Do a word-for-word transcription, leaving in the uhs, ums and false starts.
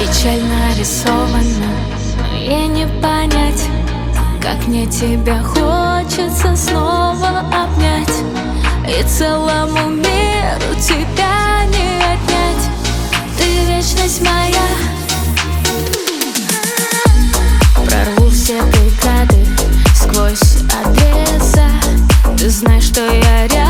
Печаль нарисована, но ей не понять, как мне тебя хочется снова обнять. И целому миру тебя не отнять. Ты вечность моя. Прорву все преграды сквозь адреса. Ты знаешь, что я рядом.